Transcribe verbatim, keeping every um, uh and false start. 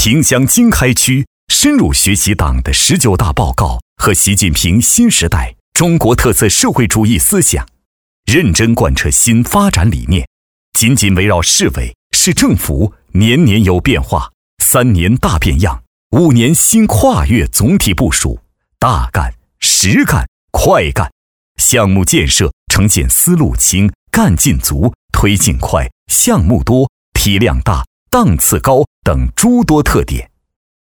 萍乡经开区深入学习党的十九大报告和习近平新时代中国特色社会主义思想，认真贯彻新发展理念，紧紧围绕市委、市政府年年有变化、三年大变样、五年新跨越总体部署，大干、实干、快干，项目建设呈现思路清、干劲足、推进快、项目多、体量大、档次高等诸多特点。